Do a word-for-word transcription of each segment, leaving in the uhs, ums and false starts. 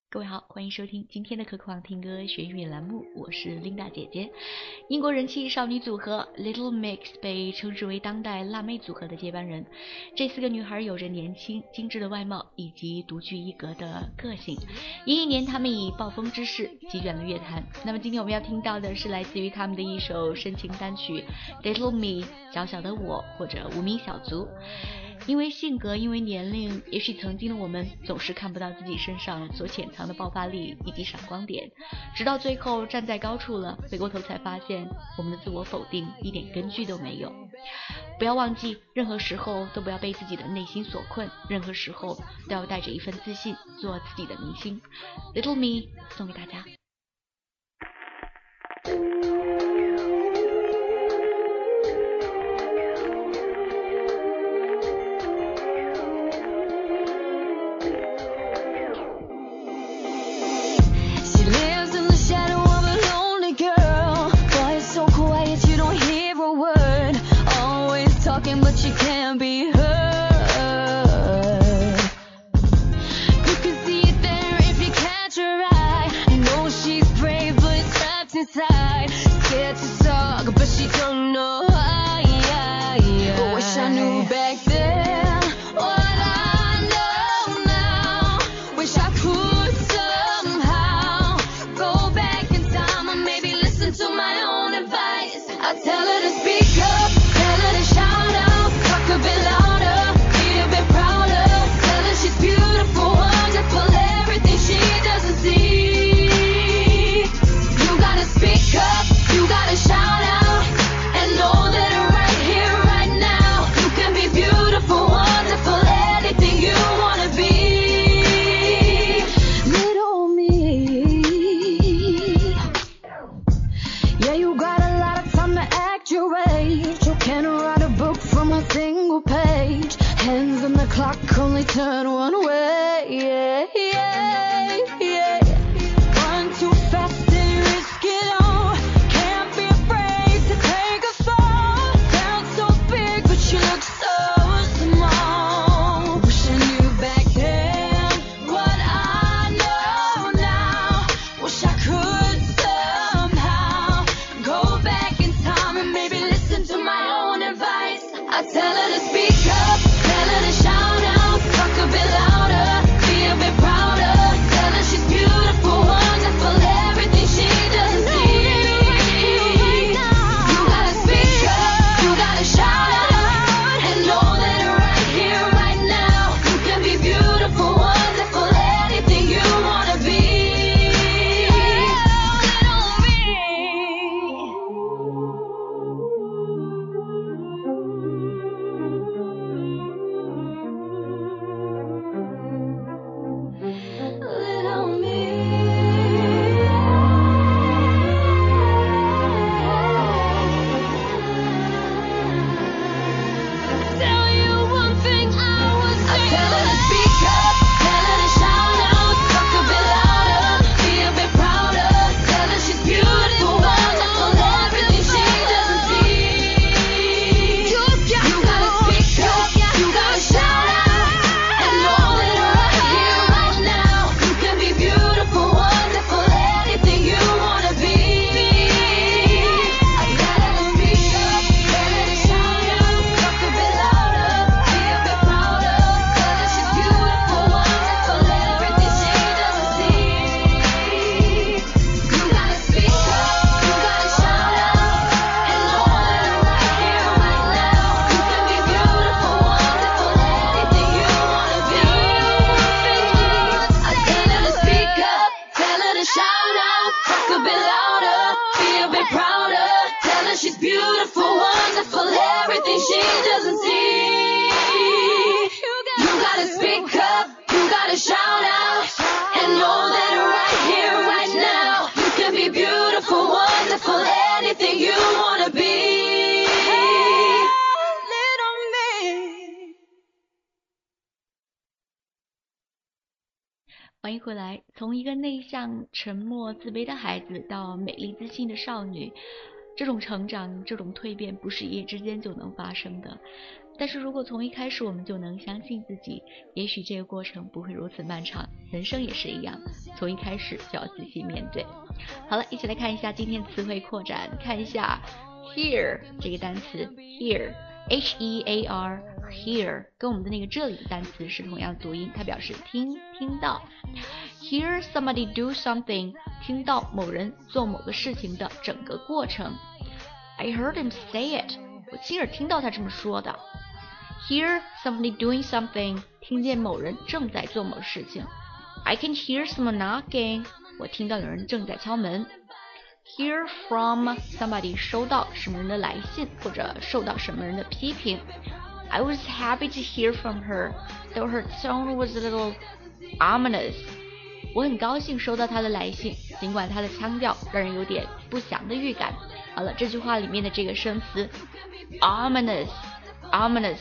各位好，欢迎收听今天的可口网听歌学语栏目，我是 Linda 姐姐。英国人气少女组合 Little Mix 被称之为当代辣妹组合的接班人。这四个女孩有着年轻精致的外貌以及独具一格的个性，一一年她们以暴风之势席卷了乐坛。那么今天我们要听到的是来自于她们的一首深情单曲 Little Me 小小的我，或者无名小卒。因为性格，因为年龄，也许曾经的我们总是看不到自己身上所潜藏的爆发力以及闪光点，直到最后站在高处了，回过头才发现我们的自我否定一点根据都没有。不要忘记，任何时候都不要被自己的内心所困，任何时候都要带着一份自信做自己的明星。 Little Me 送给大家。 But she can't be heard. You can see it there if you catch her eye. You know she's brave but trapped inside, scared to talk but she don't know why. Wish I knew back then what I know now. Wish I could somehow go back in time or maybe listen to my own advice. I tell her to speak up, tell her to shout out, a bit louder, be a bit prouder. Tell her she's beautiful, wonderful, everything she doesn't see. You gotta speak up, you gotta shout out, and know that right here, right now, you can be beautiful, wonderful, anything you wanna be. Little me. Yeah, you got a lot of time to act your age. You can't write a book from a single page. Hands on the clock, only turn one way. Yeah, yeah, yeah. Run too fast and risk it all. Can't be afraid to take a fall. Sound so big, but you look so small. Wish I knew back then what I know now. Wish I could somehow go back in time and maybe listen to my own advice. I tell her to speak up, tell her to shout out, talk a bit louder, be a bit prouder. Tell her she's beautiful, wonderful, everything she doesn't see. You gotta speak up, you gotta shout out, and know that right here, right now, you can be beautiful, wonderful, anything you wanna be. Little me. Little me. Tell you one thing I would say. I tell her to speak up, tell her to shout out, talk a bit louder, be a bit prouder. Tell her she's beautiful, wonderful, everything she doesn't see. You gotta speak up, you gotta shout out, and know that right here, right now, you can be beautiful, wonderful, anything you wanna be. I tell her to speak up, tell her to shout out, talk a bit louder, be a bit prouder. Tell her she's beautiful, wonderful, everything she doesn't see. You gotta speak up, you gotta shout out, and know that right here, right now, you can be beautiful, wonderful, anything you wanna be. I tell her to speak up, tell her to shout out, talk a bit louder, be a bit prouder. Tell her she's beautiful, wonderful, everything she doesn't see. You gotta speak up, you gotta shout out, and know that right here, right now, you can be beautiful, wonderful, anything you wanna be. Little me. 欢迎回来。从一个内向、沉默、自卑的孩子到美丽自信的少女，这种成长，这种蜕变不是一夜之间就能发生的。但是如果从一开始我们就能相信自己，也许这个过程不会如此漫长。人生也是一样， 从一开始就要仔细面对。好了，一起来看一下今天词汇扩展，看一下 hear 这个单词 hear H E A R hear 跟我们的那个这里的单词是同样读音，它表示听听到。Hear somebody do something 听到某人做某个事情的整个过程。I heard him say it 我亲耳听到他这么说的。Hear somebody doing something 听见某人正在做某事情。I can hear someone knocking 我听到有人正在敲门。Hear from somebody 收到什么人的来信或者受到什么人的批评。I was happy to hear from her though her tone was a little ominous 我很高兴收到她的来信，尽管她的腔调让人有点不祥的预感。好了，这句话里面的这个生词 ominous ominous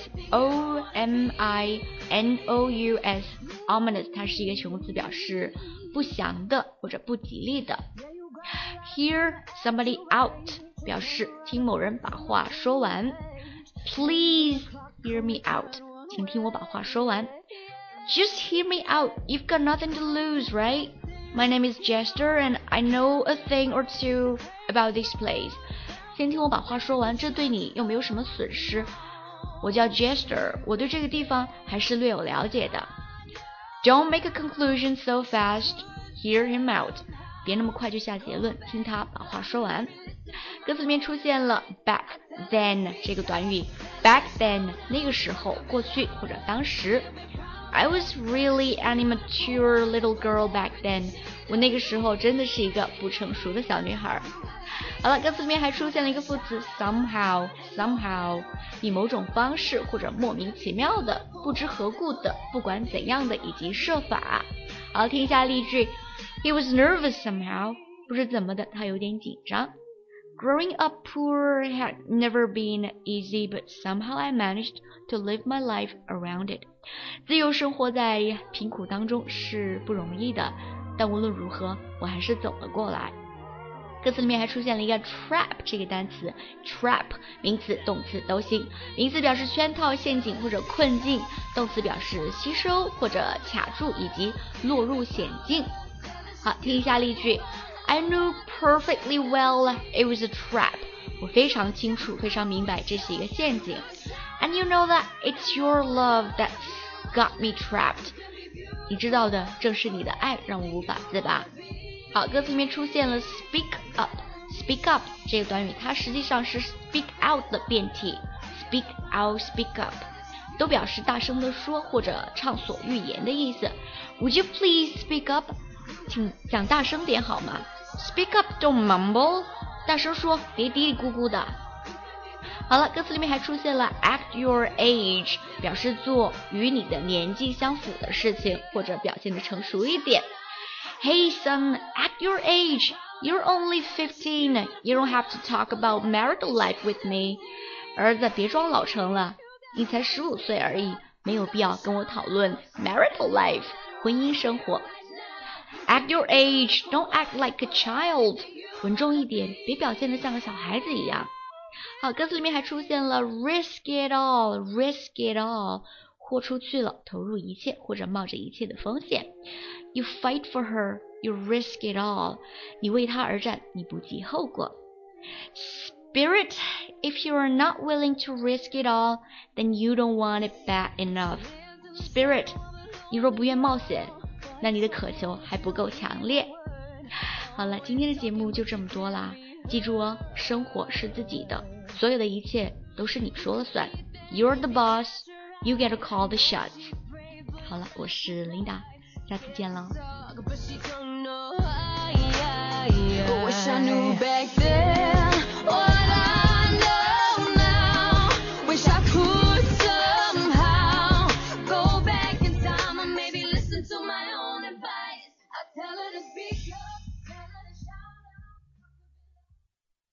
O M I N O U S ominous 它是一个形容词，表示不祥的或者不吉利的。Hear somebody out 表示听某人把话说完。Please hear me out 请听我把话说完。Just hear me out, you've got nothing to lose, right? My name is Jester and I know a thing or two about this place. 先听我把话说完，这对你又没有什么损失。我叫 Jester， 我对这个地方还是略有了解的。Don't make a conclusion so fast, hear him out. 别那么快就下结论，听他把话说完。歌词里面出现了 back then 这个短语 back then 那个时候，过去或者当时。I was really an immature little girl back then 我那个时候真的是一个不成熟的小女孩。好了，歌词里面还出现了一个副词 somehow somehow 以某种方式或者莫名其妙的不知何故的不管怎样的以及设法。好，听一下例句。He was nervous somehow 不知怎么的他有点紧张。Growing up poor had never been easy, but somehow I managed to live my life around it. 自由生活在贫苦当中是不容易的，但无论如何，我还是走了过来。歌词里面还出现了一个 trap 这个单词 ，trap 名词、动词都行。名词表示圈套、陷阱或者困境，动词表示吸收或者卡住以及落入险境。好，听一下例句。I knew perfectly well it was a trap. 我非常清楚，非常明白这是一个陷阱。And you know that it's your love that's got me trapped. 你知道的，正是你的爱让我无法自拔。好，歌词里面出现了 speak up. Speak up 这个短语，它实际上是 speak out 的变体。Speak out, speak up 都表示大声地说或者畅所欲言的意思。Would you please speak up? 请讲大声点好吗？Speak up, don't mumble. 大声说，别嘀嘀咕咕的。好了，歌词里面还出现了 act your age， 表示做与你的年纪相符的事情，或者表现得成熟一点。Hey son, act your age. You're only fifteen. You don't have to talk about marital life with me. 儿子，别装老成了，你才十五岁而已，没有必要跟我讨论 marital life 婚姻生活。Act your age, don't act like a child. 稳重一点，别表现得像个小孩子一样。好，歌词里面还出现了 risk it all, risk it all， 豁出去了，投入一切或者冒着一切的风险。You fight for her, you risk it all， 你为她而战，你不计后果。Spirit, if you are not willing to risk it all, then you don't want it bad enough. Spirit, 你若不愿冒险，那你的渴求还不够强烈。好了，今天的节目就这么多啦，记住哦，生活是自己的，所有的一切都是你说了算。You're the boss, you get to call the shots。好了，我是琳达，下次见喽。